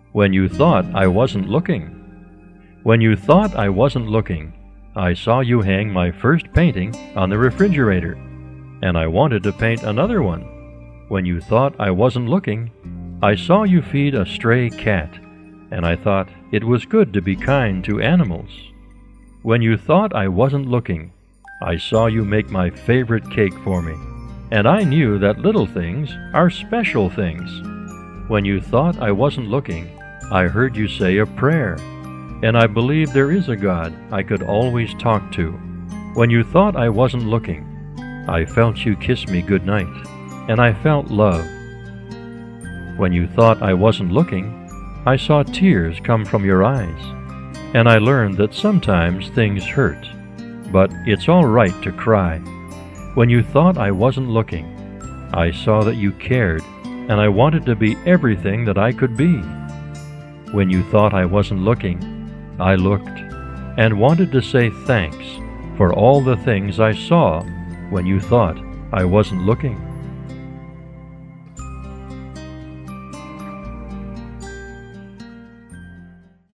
When you thought I wasn't looking. When you thought I wasn't looking, I saw you hang my first painting on the refrigerator, and I wanted to paint another one. When you thought I wasn't looking, I saw you feed a stray cat, and I thought it was good to be kind to animals. When you thought I wasn't looking, I saw you make my favorite cake for me, and I knew that little things are special things. When you thought I wasn't looking, I heard you say a prayer, and I believe there is a God I could always talk to. When you thought I wasn't looking, I felt you kiss me goodnight, and I felt love. When you thought I wasn't looking, I saw tears come from your eyes, and I learned that sometimes things hurt, but it's all right to cry. When you thought I wasn't looking, I saw that you cared, and I wanted to be everything that I could be. When you thought I wasn't looking, I looked and wanted to say thanks for all the things I saw when you thought I wasn't looking.